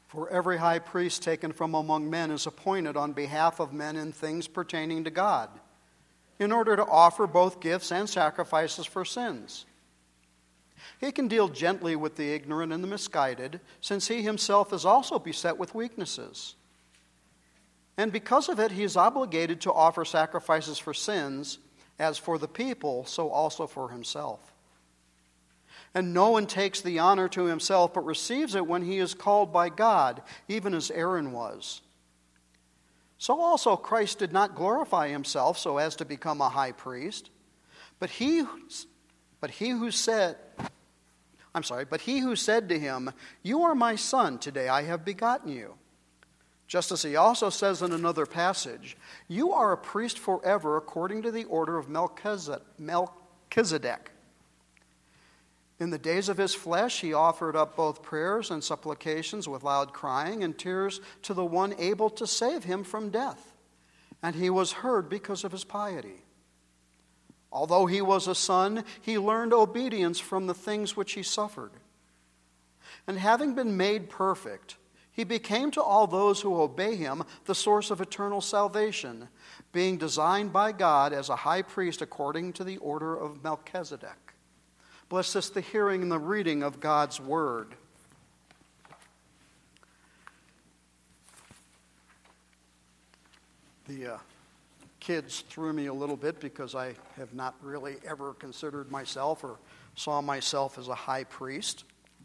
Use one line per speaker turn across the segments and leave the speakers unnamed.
For every high priest taken from among men is appointed on behalf of men in things pertaining to God, in order to offer both gifts and sacrifices for sins. He can deal gently with the ignorant and the misguided, since he himself is also beset with weaknesses. And because of it, he is obligated to offer sacrifices for sins, as for the people, so also for himself. And no one takes the honor to himself, but receives it when he is called by God, even as Aaron was. So also Christ did not glorify himself so as to become a high priest, but he who said to him, "You are my son, today I have begotten you." Just as he also says in another passage, "You are a priest forever according to the order of Melchizedek." In the days of his flesh, he offered up both prayers and supplications with loud crying and tears to the one able to save him from death. And he was heard because of his piety. Although he was a son, he learned obedience from the things which he suffered. And having been made perfect, he became to all those who obey him the source of eternal salvation, being designed by God as a high priest according to the order of Melchizedek. Bless us the hearing and the reading of God's word. The kids threw me a little bit because I have not really ever considered myself or saw myself as a high priest.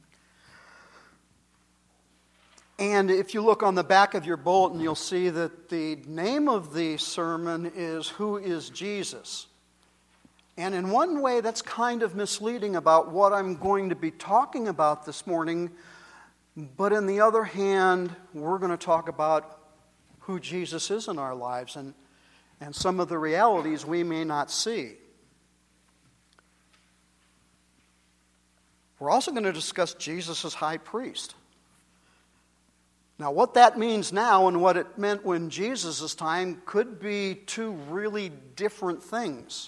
And if you look on the back of your bulletin, you'll see that the name of the sermon is "Who is Jesus?" And in one way, that's kind of misleading about what I'm going to be talking about this morning. But on the other hand, we're going to talk about who Jesus is in our lives and some of the realities we may not see. We're also going to discuss Jesus as high priest. Now, what that means now and what it meant when Jesus' time could be two really different things.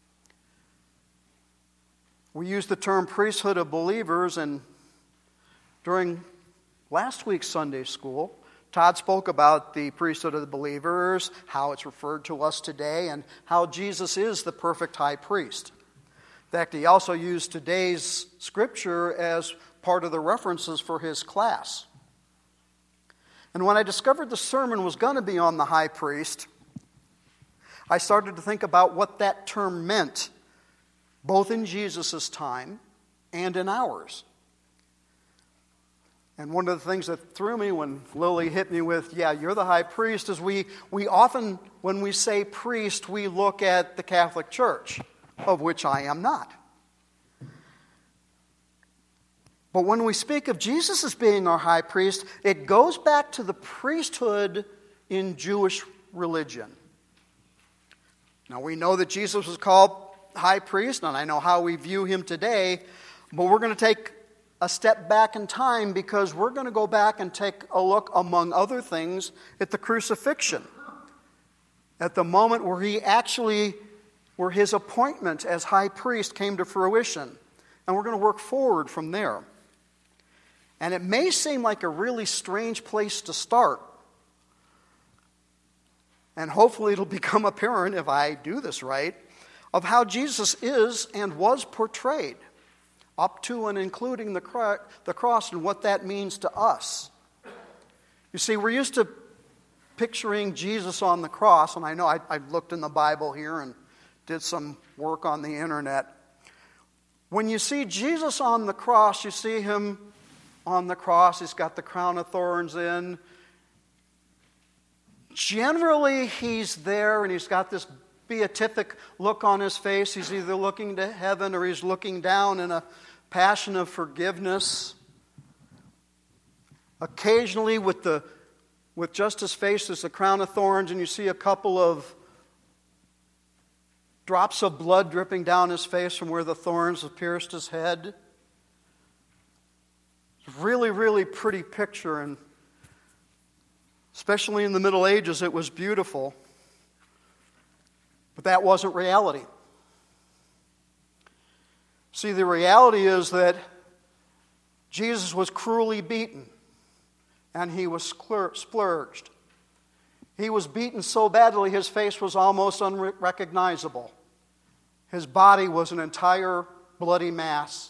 We use the term priesthood of believers, and during last week's Sunday school, Todd spoke about the priesthood of the believers, how it's referred to us today, and how Jesus is the perfect high priest. In fact, he also used today's scripture as part of the references for his class. And when I discovered the sermon was going to be on the high priest, I started to think about what that term meant, both in Jesus' time and in ours. And one of the things that threw me when Lily hit me with, "Yeah, you're the high priest," is we often, when we say priest, we look at the Catholic Church, of which I am not. But when we speak of Jesus as being our high priest, it goes back to the priesthood in Jewish religion. Now, we know that Jesus was called high priest, and I know how we view him today, but we're going to take a step back in time because we're going to go back and take a look, among other things, at the crucifixion, at the moment where his appointment as high priest came to fruition, and we're going to work forward from there. And it may seem like a really strange place to start, and hopefully it'll become apparent if I do this right, of how Jesus is and was portrayed, up to and including the cross and what that means to us. You see, we're used to picturing Jesus on the cross, and I know I looked in the Bible here and did some work on the internet. When you see Jesus on the cross, you see him on the cross. He's got the crown of thorns in. Generally, he's there and he's got this beatific look on his face. He's either looking to heaven or he's looking down in a passion of forgiveness. Occasionally, with just his face, there's the crown of thorns, and you see a couple of drops of blood dripping down his face from where the thorns have pierced his head. It's a really, really pretty picture, and especially in the Middle Ages, it was beautiful. But that wasn't reality. See, the reality is that Jesus was cruelly beaten and he was splurged. He was beaten so badly his face was almost unrecognizable. His body was an entire bloody mass.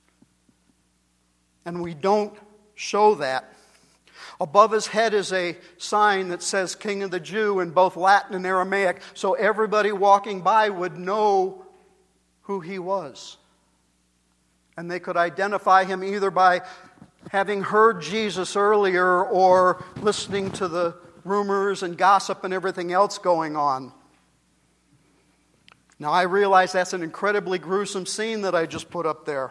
And we don't show that. Above his head is a sign that says King of the Jew in both Latin and Aramaic, so everybody walking by would know who he was. And they could identify him either by having heard Jesus earlier or listening to the rumors and gossip and everything else going on. Now, I realize that's an incredibly gruesome scene that I just put up there.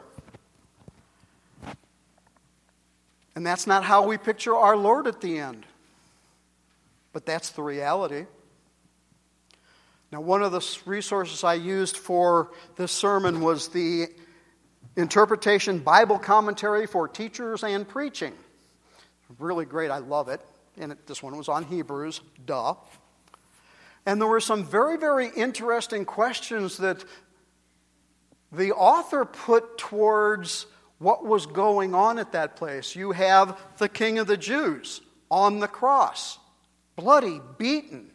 And that's not how we picture our Lord at the end. But that's the reality. Now, one of the resources I used for this sermon was the Interpretation Bible Commentary for Teachers and Preaching. Really great, I love it. And this one was on Hebrews, duh. And there were some very, very interesting questions that the author put towards what was going on at that place. You have the King of the Jews on the cross, bloody, beaten.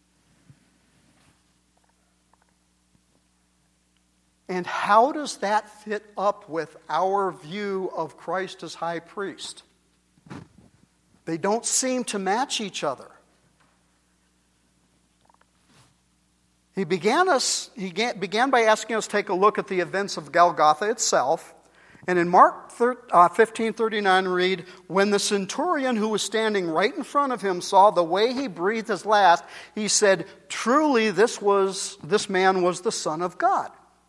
And how does that fit up with our view of Christ as high priest? They don't seem to match each other. He began by asking us to take a look at the events of Golgotha itself. And in Mark 15:39 read, when the centurion who was standing right in front of him saw the way he breathed his last, he said, truly this man was the Son of God.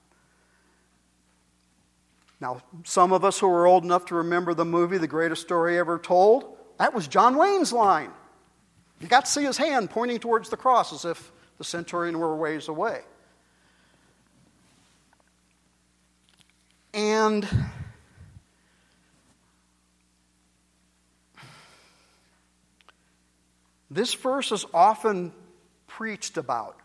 Now, some of us who are old enough to remember the movie The Greatest Story Ever Told, that was John Wayne's line. You got to see his hand pointing towards the cross as if the centurion were a ways away. And this verse is often preached about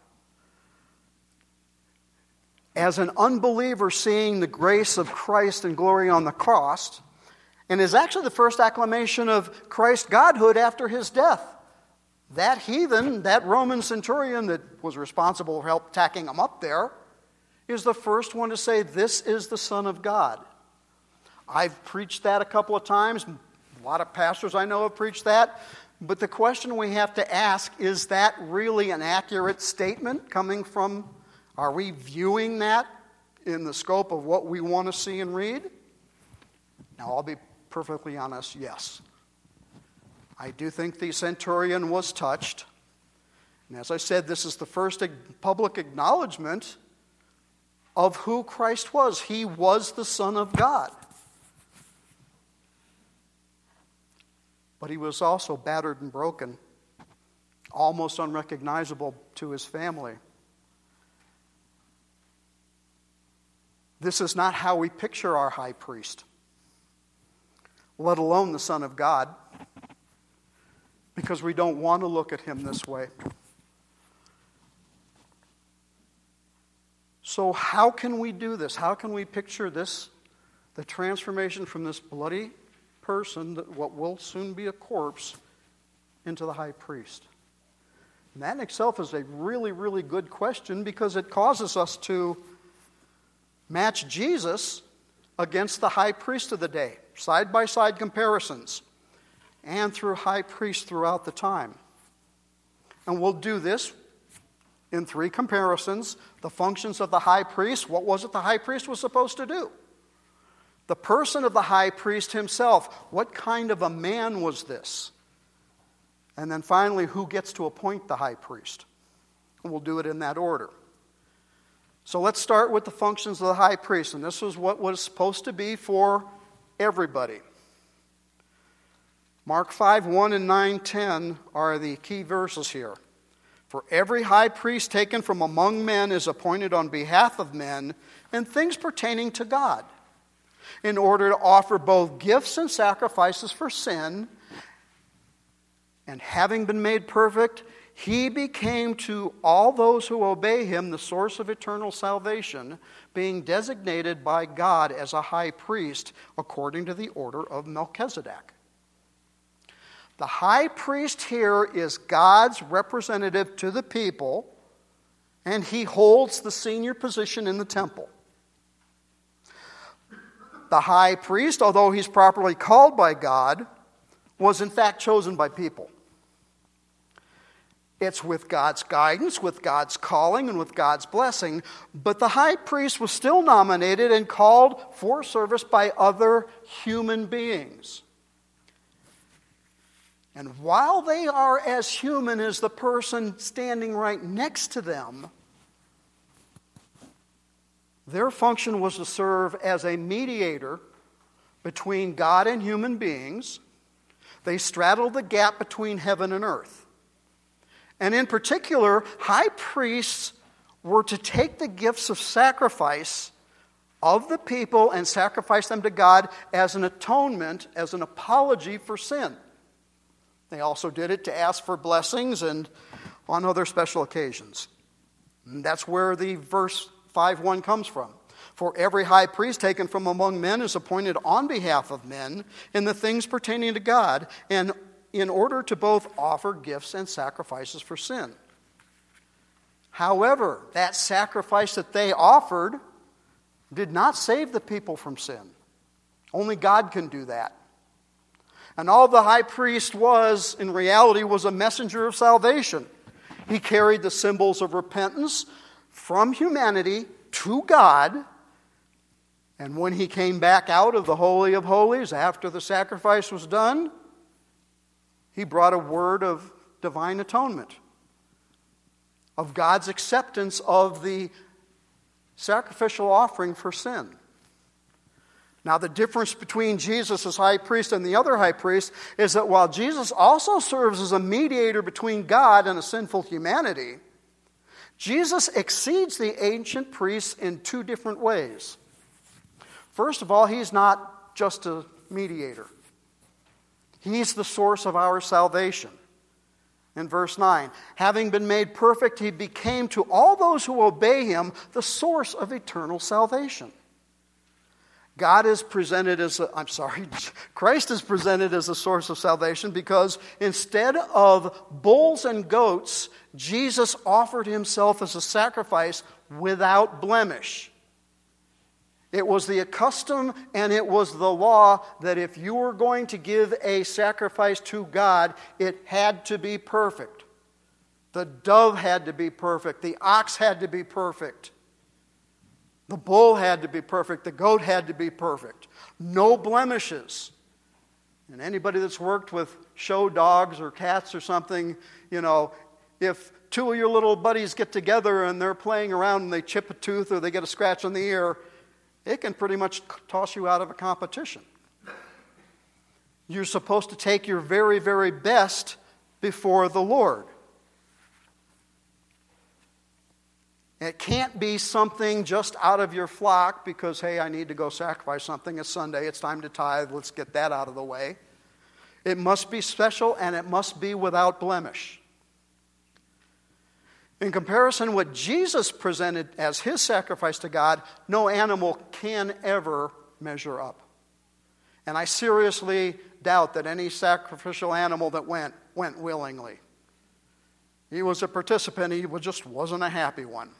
as an unbeliever seeing the grace of Christ and glory on the cross, and is actually the first acclamation of Christ's godhood after his death. That heathen, that Roman centurion that was responsible for help tacking him up there, is the first one to say, this is the Son of God. I've preached that a couple of times. A lot of pastors I know have preached that. But the question we have to ask, is that really an accurate statement coming from, are we viewing that in the scope of what we want to see and read? Now, I'll be perfectly honest, yes. I do think the centurion was touched. And as I said, this is the first public acknowledgement of who Christ was. He was the Son of God. But he was also battered and broken, almost unrecognizable to his family. This is not how we picture our high priest, let alone the Son of God, because we don't want to look at him this way. So how can we do this? How can we picture this, the transformation from this bloody person, what will soon be a corpse, into the high priest? And that in itself is a really, really good question, because it causes us to match Jesus against the high priest of the day, side-by-side comparisons, and through high priests throughout the time. And we'll do this in 3 comparisons. The functions of the high priest. What was it the high priest was supposed to do? The person of the high priest himself. What kind of a man was this? And then finally, who gets to appoint the high priest? And we'll do it in that order. So let's start with the functions of the high priest. And this was what was supposed to be for everybody. Mark 5:1 and 9:10 are the key verses here. For every high priest taken from among men is appointed on behalf of men in things pertaining to God, in order to offer both gifts and sacrifices for sin. And having been made perfect, he became to all those who obey him the source of eternal salvation, being designated by God as a high priest according to the order of Melchizedek. The high priest here is God's representative to the people, and he holds the senior position in the temple. The high priest, although he's properly called by God, was in fact chosen by people. It's with God's guidance, with God's calling, and with God's blessing. But the high priest was still nominated and called for service by other human beings. And while they are as human as the person standing right next to them, their function was to serve as a mediator between God and human beings. They straddled the gap between heaven and earth. And in particular, high priests were to take the gifts of sacrifice of the people and sacrifice them to God as an atonement, as an apology for sin. They also did it to ask for blessings and on other special occasions. And that's where the verse 5:1 comes from. For every high priest taken from among men is appointed on behalf of men in the things pertaining to God, and in order to both offer gifts and sacrifices for sin. However, that sacrifice that they offered did not save the people from sin. Only God can do that. And all the high priest was, in reality, was a messenger of salvation. He carried the symbols of repentance from humanity to God. And when he came back out of the Holy of Holies after the sacrifice was done, he brought a word of divine atonement, of God's acceptance of the sacrificial offering for sin. Now, the difference between Jesus as high priest and the other high priest is that while Jesus also serves as a mediator between God and a sinful humanity, Jesus exceeds the ancient priests in two different ways. First of all, he's not just a mediator. He's the source of our salvation. In verse 9, having been made perfect, he became to all those who obey him the source of eternal salvation. Christ is presented as a source of salvation because instead of bulls and goats, Jesus offered himself as a sacrifice without blemish. It was the custom and it was the law that if you were going to give a sacrifice to God, it had to be perfect. The dove had to be perfect. The ox had to be perfect. The bull had to be perfect. The goat had to be perfect. No blemishes. And anybody that's worked with show dogs or cats or something, if two of your little buddies get together and they're playing around and they chip a tooth or they get a scratch on the ear, it can pretty much toss you out of a competition. You're supposed to take your very, very best before the Lord. It can't be something just out of your flock because, hey, I need to go sacrifice something. It's Sunday. It's time to tithe. Let's get that out of the way. It must be special and it must be without blemish. In comparison, what Jesus presented as his sacrifice to God, no animal can ever measure up. And I seriously doubt that any sacrificial animal that went willingly. He was a participant. He just wasn't a happy one.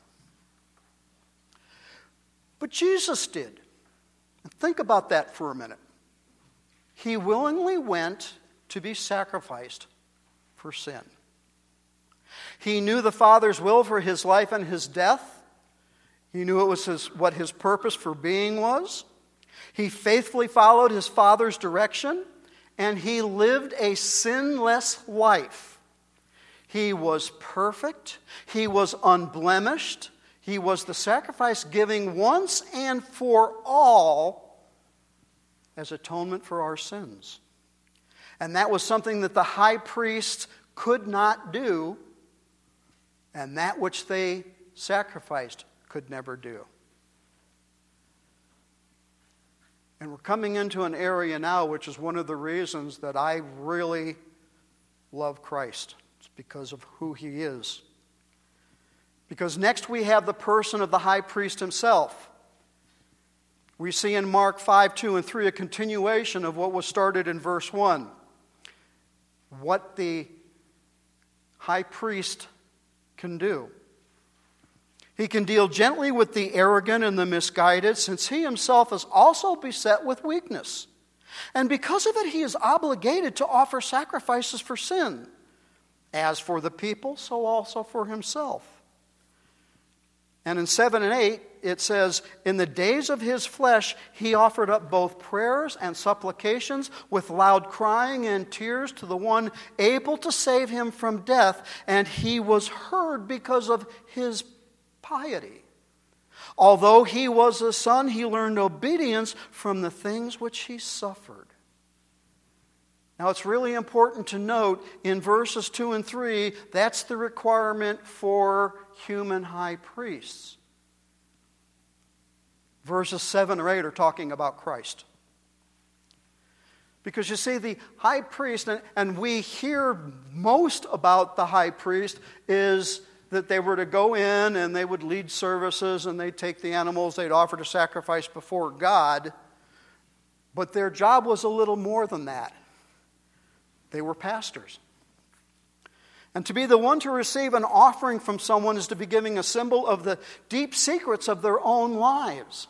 But Jesus did. Think about that for a minute. He willingly went to be sacrificed for sin. He knew the Father's will for his life and his death. He knew it was what his purpose for being was. He faithfully followed his Father's direction, and he lived a sinless life. He was perfect. He was unblemished. He was the sacrifice giving once and for all as atonement for our sins. And that was something that the high priest could not do, and that which they sacrificed could never do. And we're coming into an area now which is one of the reasons that I really love Christ. It's because of who he is. Because next we have the person of the high priest himself. We see in Mark 5:2 and 3 a continuation of what was started in verse 1. what the high priest can do. He can deal gently with the arrogant and the misguided, since he himself is also beset with weakness. And because of it, he is obligated to offer sacrifices for sin. As for the people, so also for himself. And in 7 and 8, it says, in the days of his flesh, he offered up both prayers and supplications with loud crying and tears to the one able to save him from death, and he was heard because of his piety. Although he was a son, he learned obedience from the things which he suffered. Now, it's really important to note in verses 2 and 3, that's the requirement for human high priests. Verses 7 or 8 are talking about Christ. Because you see, the high priest, and we hear most about the high priest, is that they were to go in and they would lead services and they'd take the animals they'd offer to sacrifice before God. But their job was a little more than that. They were pastors. And to be the one to receive an offering from someone is to be giving a symbol of the deep secrets of their own lives.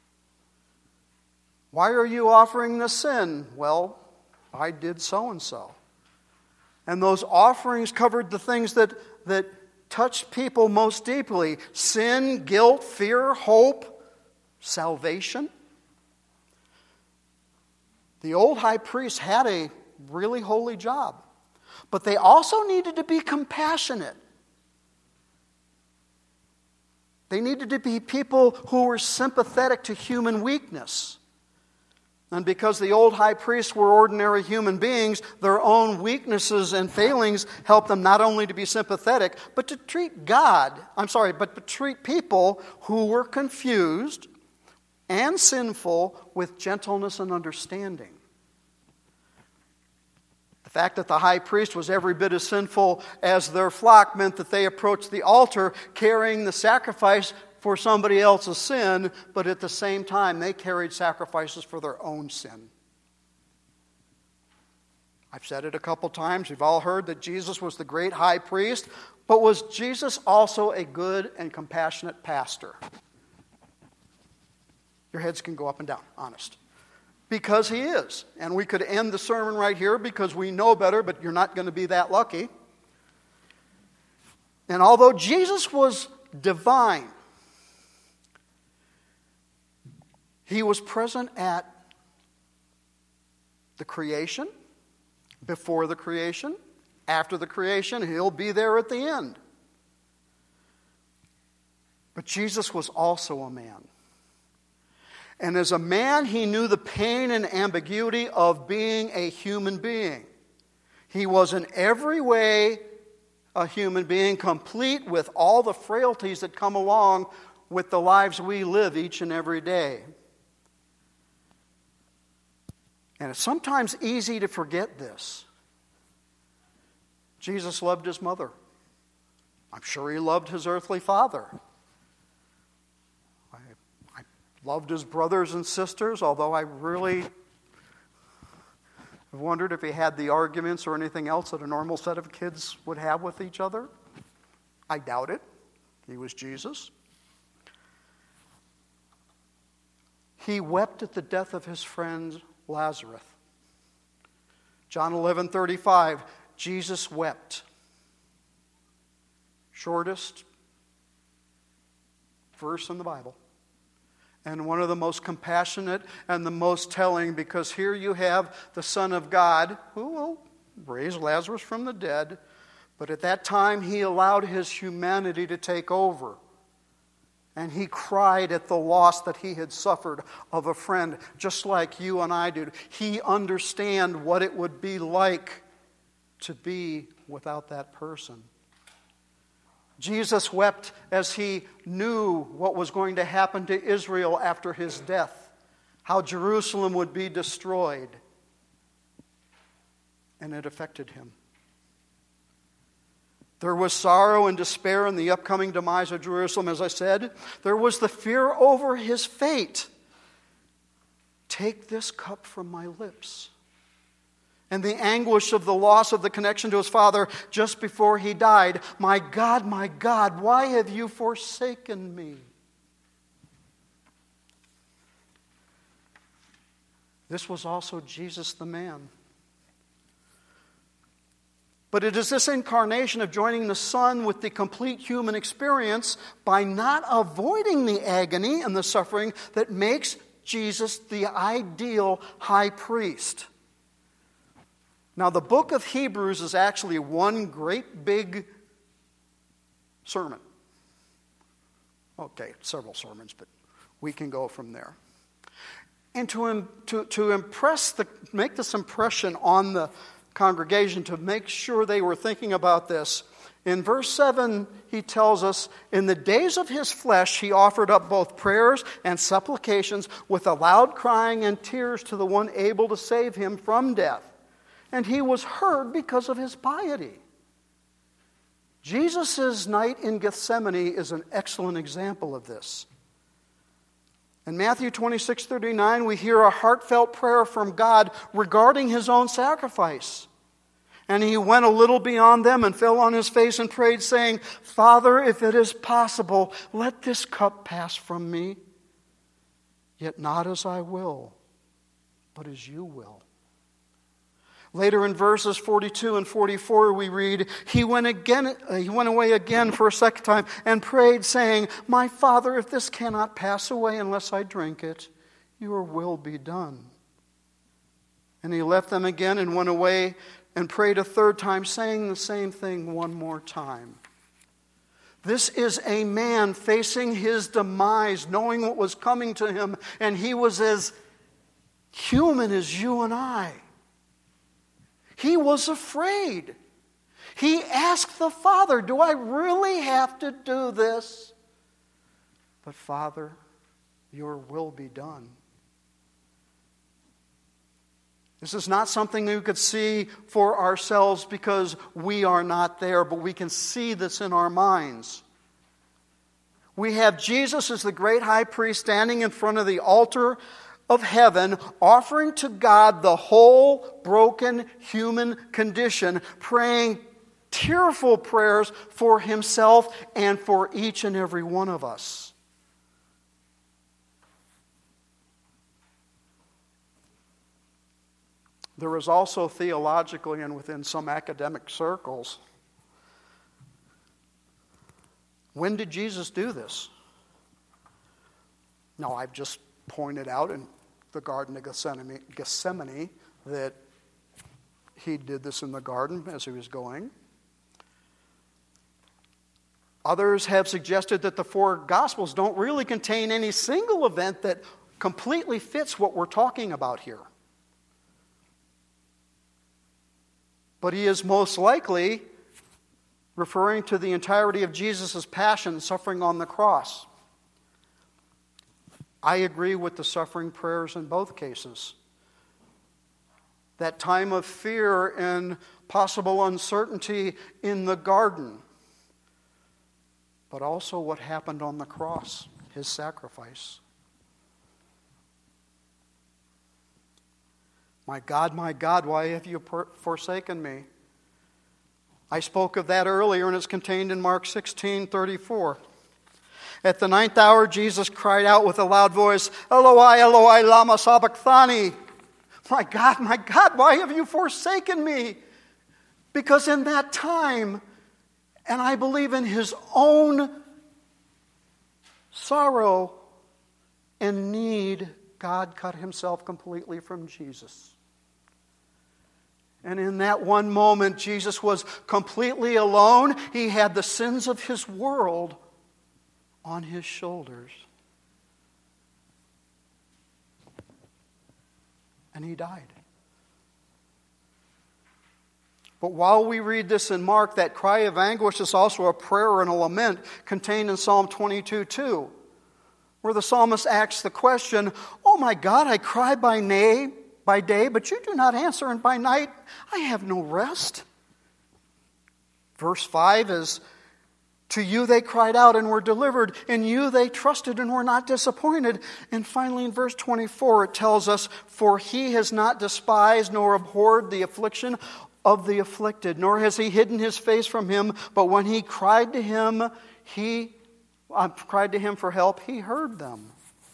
Why are you offering this sin? Well, I did so-and-so. And those offerings covered the things that touched people most deeply: sin, guilt, fear, hope, salvation. The old high priest had a really holy job, but they also needed to be compassionate. They needed to be people who were sympathetic to human weakness. And because the old high priests were ordinary human beings, their own weaknesses and failings helped them not only to be sympathetic, but to treat but to treat people who were confused and sinful with gentleness and understanding. The fact that the high priest was every bit as sinful as their flock meant that they approached the altar carrying the sacrifice for somebody else's sin, but at the same time they carried sacrifices for their own sin. I've said it a couple times. We've all heard that Jesus was the great high priest, but was Jesus also a good and compassionate pastor? Your heads can go up and down, honest. Because he is. And we could end the sermon right here because we know better, but you're not going to be that lucky. And although Jesus was divine, he was present at the creation, before the creation, after the creation. He'll be there at the end. But Jesus was also a man. And as a man, he knew the pain and ambiguity of being a human being. He was in every way a human being, complete with all the frailties that come along with the lives we live each and every day. And it's sometimes easy to forget this. Jesus loved his mother. I'm sure he loved his earthly father. I loved his brothers and sisters, although I really have wondered if he had the arguments or anything else that a normal set of kids would have with each other. I doubt it. He was Jesus. He wept at the death of his friend Lazarus. John 11:35, Jesus wept. Shortest verse in the Bible. And one of the most compassionate and the most telling, because here you have the Son of God who will raise Lazarus from the dead, but at that time he allowed his humanity to take over. And he cried at the loss that he had suffered of a friend, just like you and I do. He understood what it would be like to be without that person. Jesus wept as he knew what was going to happen to Israel after his death, how Jerusalem would be destroyed. And it affected him. There was sorrow and despair in the upcoming demise of Jerusalem, as I said. There was the fear over his fate. Take this cup from my lips. and the anguish of the loss of the connection to his Father just before he died. My God, why have you forsaken me? This was also Jesus the man. But it is this incarnation of joining the Son with the complete human experience by not avoiding the agony and the suffering that makes Jesus the ideal high priest. Now, the book of Hebrews is actually one great big sermon. Okay, several sermons, but we can go from there. And to make this impression on the congregation, to make sure they were thinking about this, in verse 7, he tells us, in the days of his flesh, he offered up both prayers and supplications with a loud crying and tears to the one able to save him from death. And he was heard because of his piety. Jesus' night in Gethsemane is an excellent example of this. In Matthew 26:39, we hear a heartfelt prayer from God regarding his own sacrifice. And he went a little beyond them and fell on his face and prayed, saying, Father, if it is possible, let this cup pass from me. Yet not as I will, but as you will. Later in verses 42 and 44 we read, He went away again for a second time and prayed, saying, My Father, if this cannot pass away unless I drink it, your will be done. And he left them again and went away and prayed a third time, saying the same thing one more time. This is a man facing his demise, knowing what was coming to him, and he was as human as you and I. He was afraid. He asked the Father, do I really have to do this? But Father, your will be done. This is not something we could see for ourselves because we are not there, but we can see this in our minds. We have Jesus as the great high priest standing in front of the altar of heaven, offering to God the whole broken human condition, praying tearful prayers for himself and for each and every one of us. There is also theologically and within some academic circles, when did Jesus do this? Now, I've just pointed out in the Garden of Gethsemane that he did this in the garden as he was going. Others have suggested that the four Gospels don't really contain any single event that completely fits what we're talking about here. But he is most likely referring to the entirety of Jesus' passion and suffering on the cross. I agree with the suffering prayers in both cases. That time of fear and possible uncertainty in the garden. But also what happened on the cross, his sacrifice. My God, why have you forsaken me? I spoke of that earlier, and it's contained in Mark 16:34. At the 9th hour, Jesus cried out with a loud voice, Eloi, Eloi, lama sabachthani. My God, why have you forsaken me? Because in that time, and I believe in his own sorrow and need, God cut himself completely from Jesus. And in that one moment, Jesus was completely alone. He had the sins of his world on his shoulders. And he died. But while we read this in Mark, that cry of anguish is also a prayer and a lament contained in Psalm 22:2, where the psalmist asks the question, Oh my God, I cry by day, but you do not answer, and by night I have no rest. Verse 5 is To you they cried out and were delivered. In you they trusted and were not disappointed. And finally in verse 24 it tells us, for he has not despised nor abhorred the affliction of the afflicted, nor has he hidden his face from him. But when he cried to him for help, he heard them.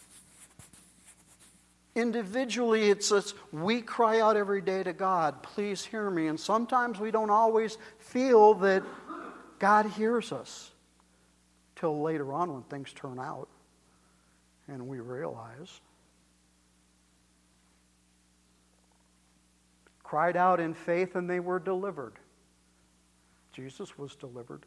Individually, it's we cry out every day to God, please hear me. And sometimes we don't always feel that God hears us till later on when things turn out and we realize. Cried out in faith and they were delivered. Jesus was delivered.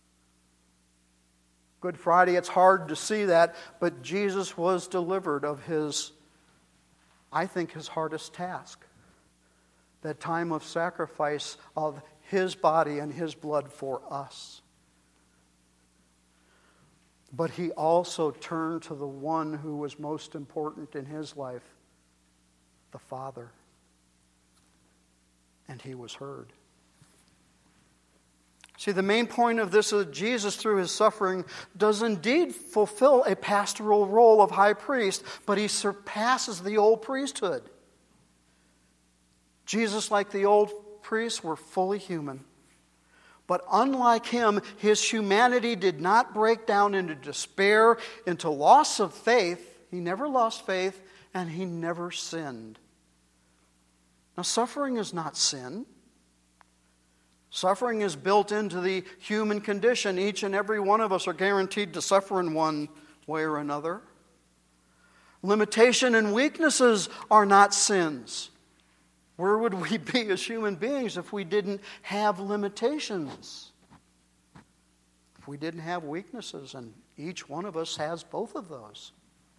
Good Friday, it's hard to see that, but Jesus was delivered of his hardest task. That time of sacrifice of his body and his blood for us. But he also turned to the one who was most important in his life, the Father. And he was heard. See, the main point of this is that Jesus, through his suffering, does indeed fulfill a pastoral role of high priest, but he surpasses the old priesthood. Jesus, like the old priests, were fully human. But unlike him, his humanity did not break down into despair, into loss of faith. He never lost faith, and he never sinned. Now, suffering is not sin. Suffering is built into the human condition. Each and every one of us are guaranteed to suffer in one way or another. Limitation and weaknesses are not sins. Where would we be as human beings if we didn't have limitations? If we didn't have weaknesses, and each one of us has both of those.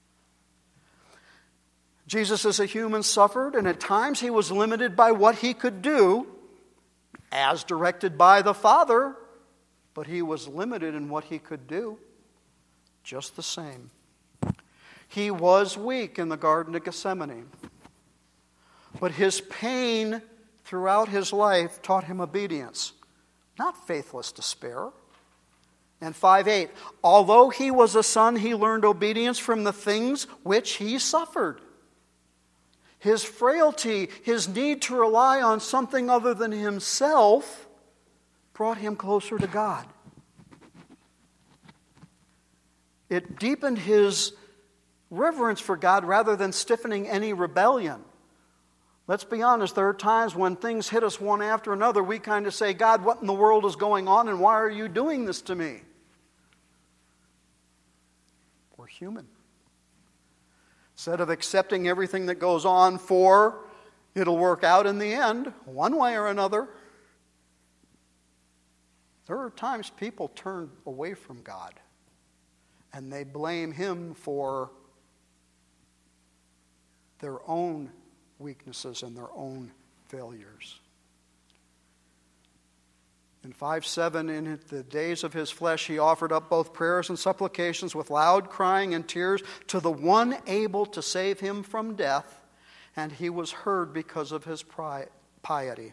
Jesus as a human suffered, and at times he was limited by what he could do, as directed by the Father, but he was limited in what he could do, just the same. He was weak in the Garden of Gethsemane, but his pain throughout his life taught him obedience, not faithless despair. And 5:8, although he was a son, he learned obedience from the things which he suffered. His frailty, his need to rely on something other than himself brought him closer to God. It deepened his reverence for God rather than stiffening any rebellion. Let's be honest, there are times when things hit us one after another, we kind of say, God, what in the world is going on and why are you doing this to me? We're human. Instead of accepting everything that goes on for it'll work out in the end, one way or another, there are times people turn away from God and they blame him for their own weaknesses and their own failures. In 5:7, in the days of his flesh, he offered up both prayers and supplications with loud crying and tears to the one able to save him from death, and he was heard because of his piety.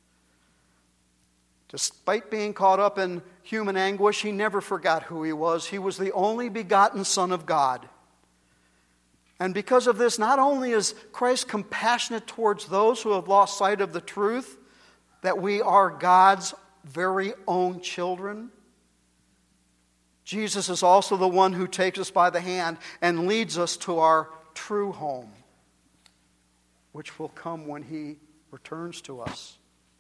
Despite being caught up in human anguish, he never forgot who he was. He was the only begotten Son of God. And because of this, not only is Christ compassionate towards those who have lost sight of the truth, that we are God's very own children, Jesus is also the one who takes us by the hand and leads us to our true home, which will come when he returns to us.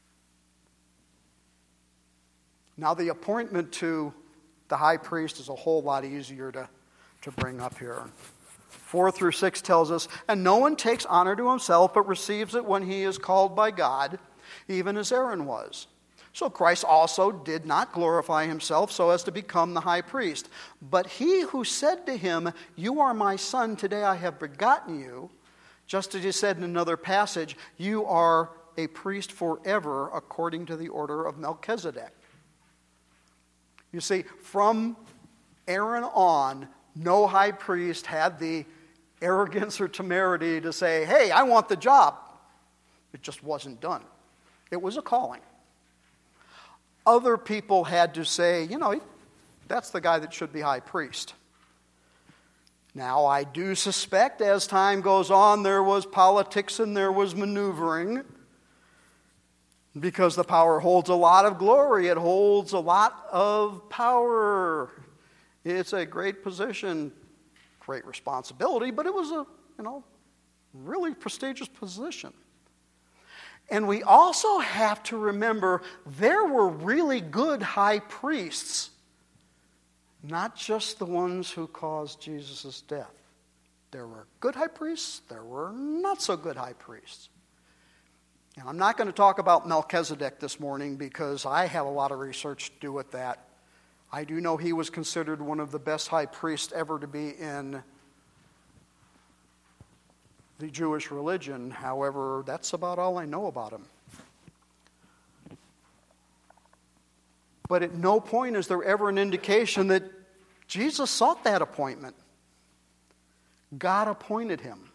Now, the appointment to the high priest is a whole lot easier to bring up here. 4-6 tells us, and no one takes honor to himself, but receives it when he is called by God, even as Aaron was. So Christ also did not glorify himself so as to become the high priest. But he who said to him, you are my son, today I have begotten you, just as he said in another passage, you are a priest forever according to the order of Melchizedek. You see, from Aaron on, no high priest had the arrogance or temerity to say, hey, I want the job. It just wasn't done. It was a calling. Other people had to say, That's the guy that should be high priest. Now, I do suspect as time goes on, there was politics and there was maneuvering, because the power holds a lot of glory. It holds a lot of power. It's a great position, great responsibility, but it was a, really prestigious position. And we also have to remember there were really good high priests, not just the ones who caused Jesus' death. There were good high priests, there were not so good high priests. And I'm not going to talk about Melchizedek this morning because I have a lot of research to do with that. I do know he was considered one of the best high priests ever to be in the Jewish religion. However, that's about all I know about him. But at no point is there ever an indication that Jesus sought that appointment. God appointed him.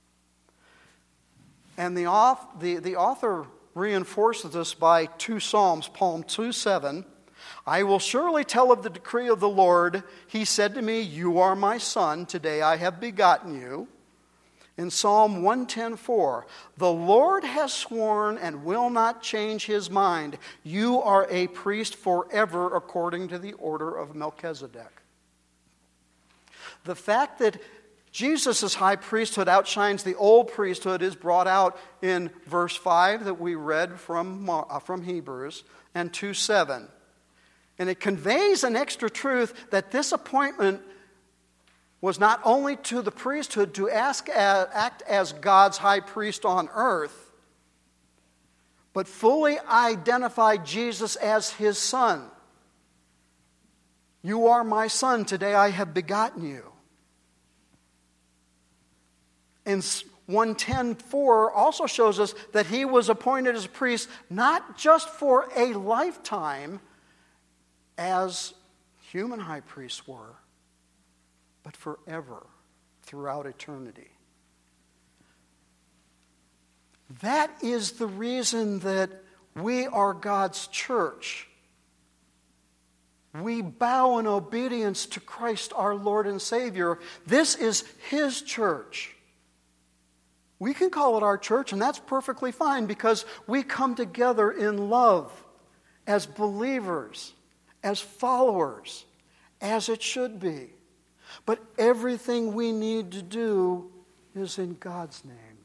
And the author reinforces this by 2 Psalms, Psalm 2:7. I will surely tell of the decree of the Lord. He said to me, you are my son. Today I have begotten you. In Psalm 110:4, the Lord has sworn and will not change his mind. You are a priest forever according to the order of Melchizedek. The fact that Jesus' high priesthood outshines the old priesthood is brought out in verse 5 that we read from Hebrews and 2:7. And it conveys an extra truth that this appointment was not only to the priesthood to act as God's high priest on earth, but fully identified Jesus as his son. You are my son, today I have begotten you. And 110:4 also shows us that he was appointed as a priest not just for a lifetime, as human high priests were, but forever, throughout eternity. That is the reason that we are God's church. We bow in obedience to Christ our Lord and Savior. This is his church. We can call it our church, and that's perfectly fine because we come together in love as believers, as followers, as it should be. But everything we need to do is in God's name.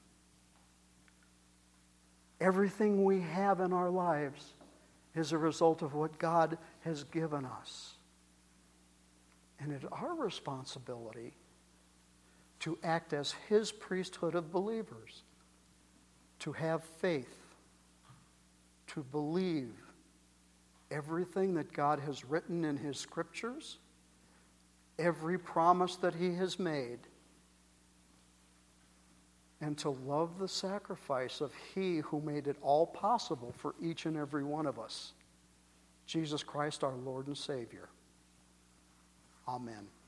Everything we have in our lives is a result of what God has given us. And it's our responsibility to act as his priesthood of believers, to have faith, to believe everything that God has written in his scriptures, every promise that he has made, and to love the sacrifice of he who made it all possible for each and every one of us, Jesus Christ our Lord and Savior. Amen.